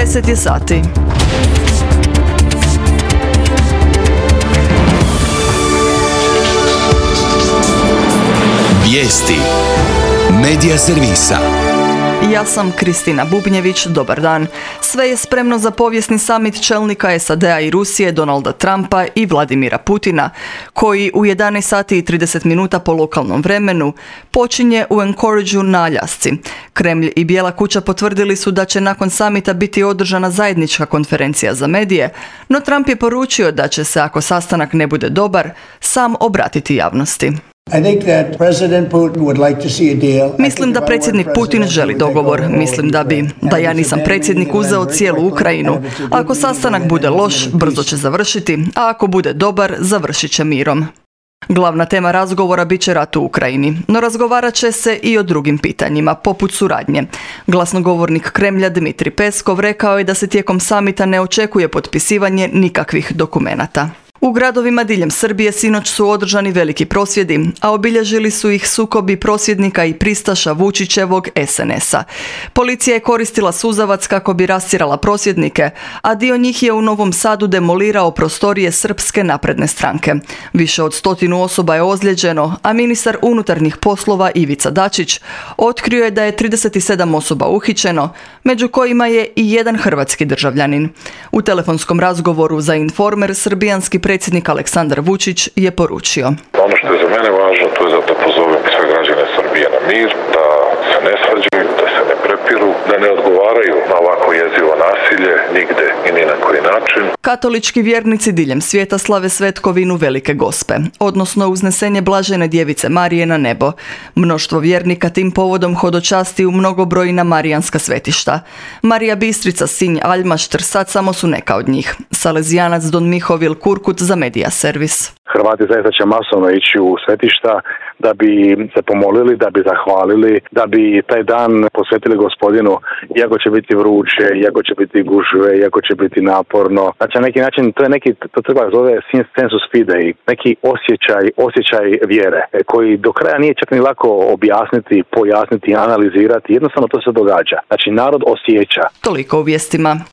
10 je sati. Vijesti Medija servisa. Ja sam Kristina Bubnjević, dobar dan. Sve je spremno za povijesni samit čelnika SAD-a i Rusije Donalda Trumpa i Vladimira Putina, koji u 11 sati i 30 minuta po lokalnom vremenu počinje u Anchorageu na Aljasci. Kremlj i Bijela kuća potvrdili su da će nakon samita biti održana zajednička konferencija za medije, no Trump je poručio da će se, ako sastanak ne bude dobar, sam obratiti javnosti. Mislim da predsjednik Putin želi dogovor. Mislim da ja nisam predsjednik uzeo cijelu Ukrajinu. Ako sastanak bude loš, brzo će završiti, a ako bude dobar, završit će mirom. Glavna tema razgovora bit će rat u Ukrajini, no razgovarat će se i o drugim pitanjima, poput suradnje. Glasnogovornik Kremlja Dmitrij Peskov rekao je da se tijekom samita ne očekuje potpisivanje nikakvih dokumenata. U gradovima diljem Srbije sinoć su održani veliki prosvjedi, a obilježili su ih sukobi prosvjednika i pristaša Vučićevog SNS-a. Policija je koristila suzavac kako bi rastjerala prosvjednike, a dio njih je u Novom Sadu demolirao prostorije Srpske napredne stranke. Više od 100 osoba je ozlijeđeno, a ministar unutarnjih poslova Ivica Dačić otkrio je da je 37 osoba uhićeno, među kojima je i jedan hrvatski državljanin. U telefonskom razgovoru za Informer srbijanski predsjednik Aleksandar Vučić je poručio: Ono što je za mene važno, to je da pozovem sve građane Srbije na mir, da se ne svađaju, da se ne prepiru, da ne odgovaraju na ovako jezivo nasilje nigde i ni na koji način. Katolički vjernici diljem svijeta slave svetkovinu Velike Gospe, odnosno uznesenje Blažene djevice Marije na nebo. Mnoštvo vjernika tim povodom hodočasti u mnogobrojna marijanska svetišta. Marija Bistrica, Sinj, Aljmašter sad samo su neka od njih. Salezijanac Don Mihovil Kurkut za Medija servis. Hrvati zaista će masovno ići u svetišta da bi se pomolili, da bi zahvalili, da bi taj dan posvetili Gospodinu, iako će biti vruće, iako će biti gužve, iako će biti naporno. Znači na neki način to treba zove sensus fidei, neki osjećaj vjere, koji do kraja nije čak ni lako objasniti, pojasniti, analizirati, jednostavno to se događa. Znači narod osjeća. Toliko u vijestima.